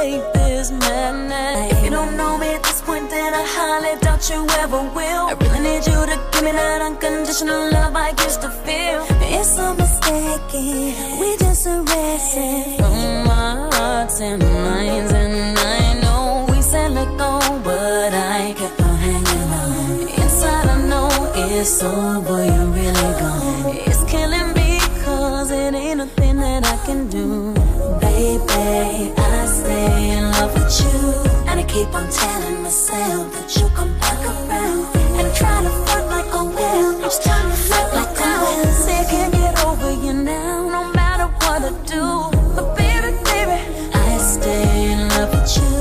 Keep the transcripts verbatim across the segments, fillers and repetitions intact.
escape this madness. If you don't know me at this point, then I highly doubt you ever will. I really need you to give me that unconditional love I used to feel. It's so mistaken, we just arrested from our hearts and minds. And I know we said let go, but I kept on hanging on. Inside I know it's over, you're really gone. It's killing me cause it ain't a thing that I can do. Baby, I stay in love with you, and I keep on telling myself that you'll come back around. And I try to fuck like a will, each time you fuck like I will. Say I can't get over you now, no matter what I do. But baby, baby, I stay in love with you.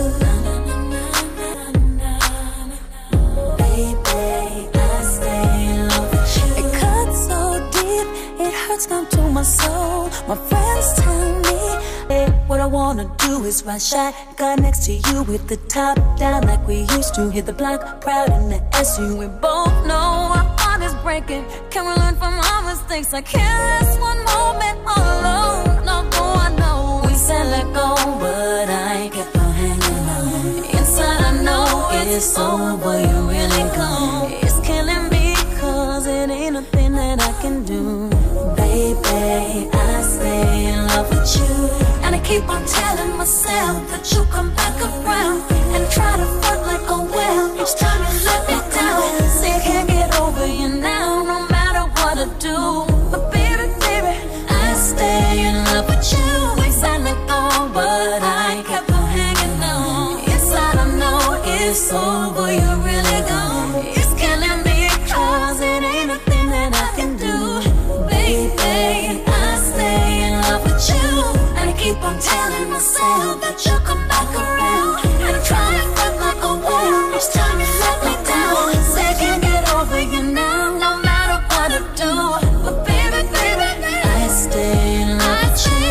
Baby, I stay in love with you. It cuts so deep, it hurts down to my soul. My friends tell me what I wanna do is ride shotgun next to you with the top down like we used to. Hit the block proud in the S U. We both know our heart is breaking. Can we learn from our mistakes? I can't last one moment all alone. No, go, I know we said let go, but I kept on hanging on. Inside I know it's over, you're really gone. It's killing me cause it ain't a thing that I can do. Baby, I stay in love with you, and I keep on telling myself that you'll come back around. And try to fuck like a whale each time you let me down. Say I can't get over you now, no matter what I do. But baby, baby, I stay in love with you. We said let go, but I kept on hanging on. Inside I know it's over, you're really gone. It's killing me cause it ain't a thing that I can do. Baby, I stay in love with you, and I keep on telling myself that you'll come back around. And I try to fuck like a whale each time you let me down. Say I can't get over you now, no matter what I do. But baby, baby, I stay in love with you.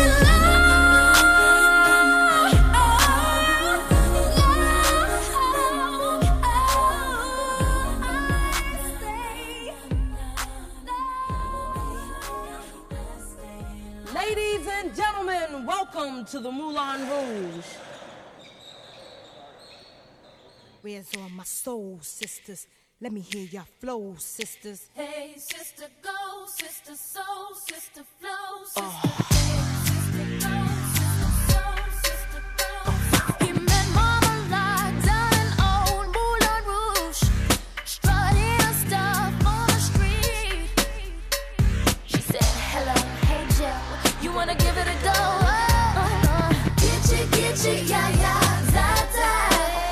Ladies and gentlemen, welcome to the Moulin Rouge. Where's all my soul sisters? Let me hear your flow, sisters. Hey, sister, go, sister, soul, sister, flow, sister. Oh. Sister, go, sister, soul, sister, go. He met Mama Lot down in old Moulin Rouge, strutting her stuff on the street. She said, hello, hey Joe, you wanna give it a go? Oh, uh, get you, get you, yeah, yeah, that, that.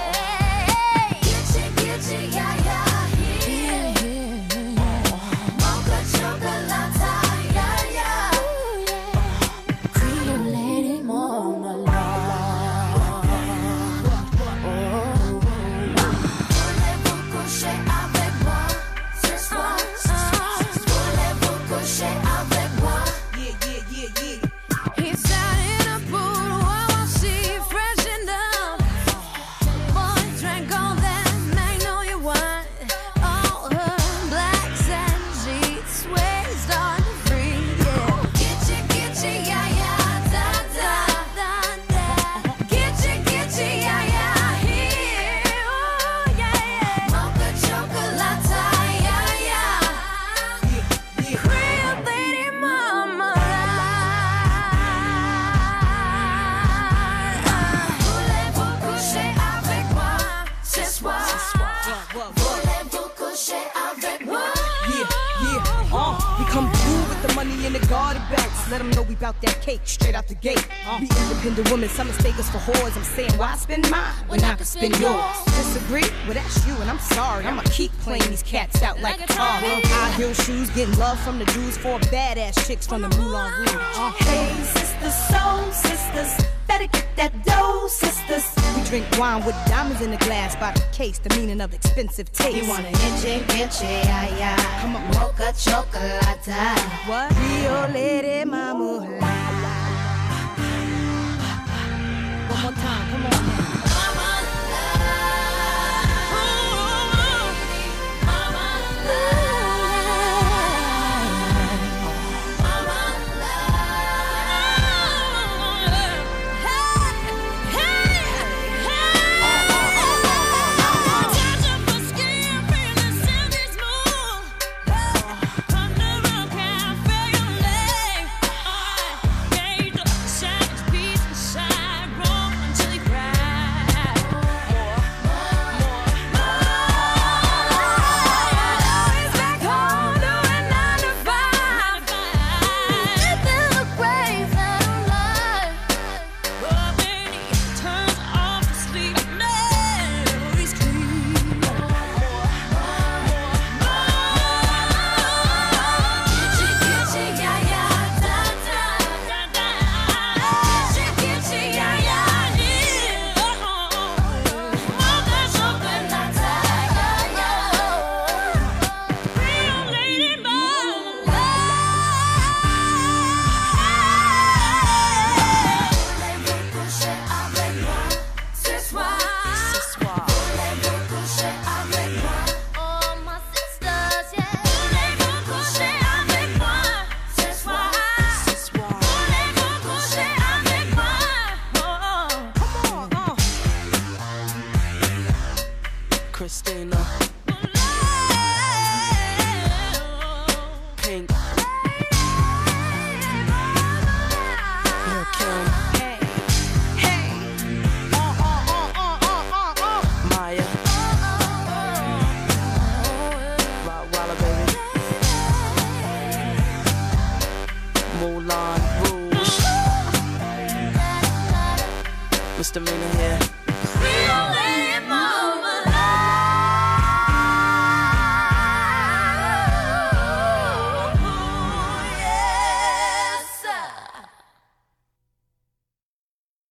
Let them know we bout that cake straight out the gate. Be independent women, some mistake us for whores. I'm saying, why spend mine when I can spend yours? Disagree? Well, that's you, and I'm sorry. I'ma keep playing these cats out like guitar. High heel shoes, getting love from the dudes, four badass chicks from the Moulin Rouge. Uh, hey, sisters, soul sisters, better get that dough, sisters. We drink wine with diamonds in the glass by the case, the meaning of expensive taste. You want an inche, inche, ay, ay. Come on, mocha chocolate. What? Rio Lady Mama. One more time, come on now. Christina, Pink, Lil' Kim, Hey, hey, uh, uh, uh, uh, uh, uh, uh. Maya, Rottweiler baby, Moulin Rouge, Misdemeanor here.